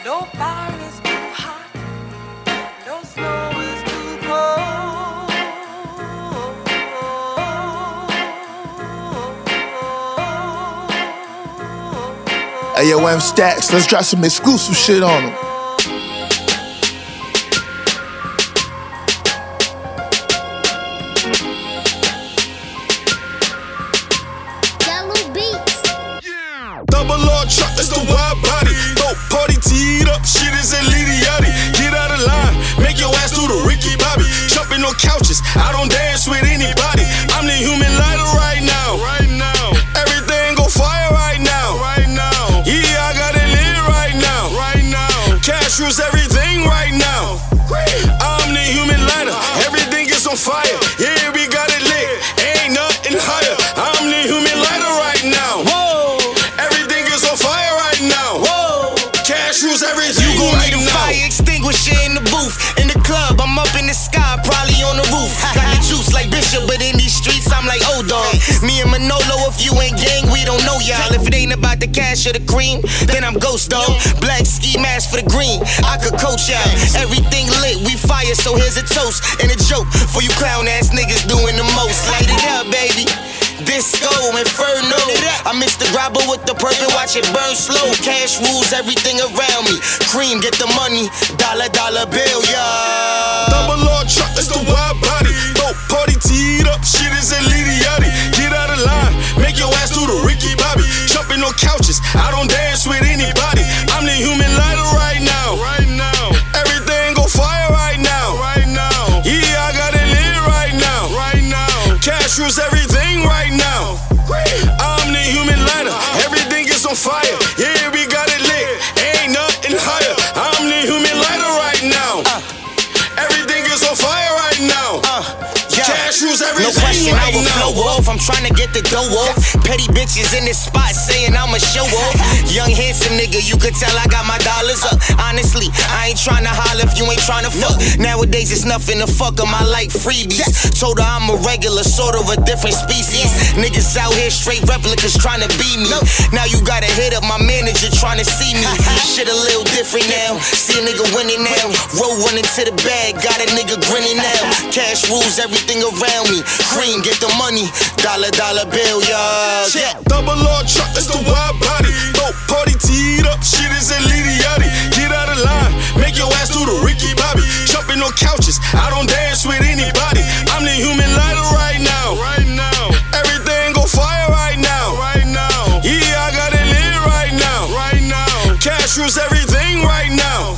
No fire is too hot, no snow is too cold. Hey yo, M Stacks, let's drop some exclusive shit on them. Double R truck, that's the wide body. Dope party teed up, shit is Elidiati. Get out of line, make your ass do the Ricky Bobby. Jumping on couches, I don't dance with anybody. I'm the human lighter right now. Everything go fire right now. Yeah, I got it lit right now. Cash rules everything right now. I'm the human lighter, everything is on fire. Yeah, we got it lit, ain't nothing higher. I'm the human lighter right now. You gon' need a fire extinguisher in the booth. In the club, I'm up in the sky, probably on the roof. Got the juice like Bishop, but in these streets, I'm like O-Dog. Me and Manolo, if you ain't gang, we don't know y'all. If it ain't about the cash or the cream, then I'm Ghost Dog. Black ski mask for the green, I could coach y'all. Everything lit, we fire, so here's a toast and a joke for you clown ass niggas doing the most. Light it up, baby. Disco, Inferno. I mix the grabber with the purple, watch it burn slow. Cash rules everything around me. Cream, get the money, dollar bill, yeah. Double R truck, that's the wide body. Dope party teed up, shit is Elidiati. Get out of line, make your ass do the Ricky Bobby. Jumping on couches, I don't dance with anybody. I'm the human lighter right now. Everything go fire right now. Yeah, I got it lit right now. Cash rules everything right now. I'm the human lighter, everything is on fire. Yeah, we got it lit, ain't nothing higher. I'm the human lighter right now. Everything is on fire right now. Cash rules everything. No question, right I will now. flow off. I'm trying to get the dough off. Petty bitches in this spot saying I'ma show off. Young handsome nigga, you could tell I got my dollars up. Honestly, I ain't trying to holler if you ain't trying to fuck. Nowadays it's nothing to fuck 'em, I like freebies. Told her I'm a regular, sort of a different species. Niggas out here straight replicas trying to be me. Now you gotta hit up my manager trying to see me. Shit a little different now. See a nigga winning now. Roll running to the bag, got a nigga grinning now. Cash rules everything around me. Cream, get the money, dollar bill, y'all. Double R truck, that's the wide body. Dope party teed up, shit is Elidiati. Get out of line, make your ass do the Ricky Bobby. Jumping on couches, I don't dance with anybody. I'm the human lighter right now. Everything go fire right now. Yeah, I got it lit right now. Cash rules everything right now.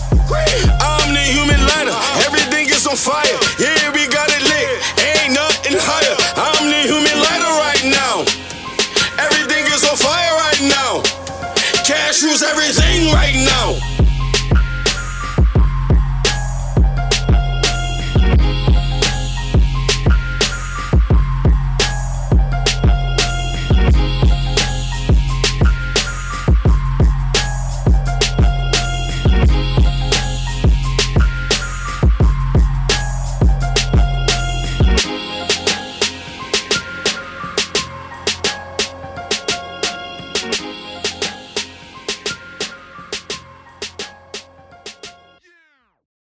I'm the human lighter, everything is on fire. Yeah, we got it lit, ain't nothing higher. I'm the human lighter right now. Everything is on fire right now. Cash rules everything right now.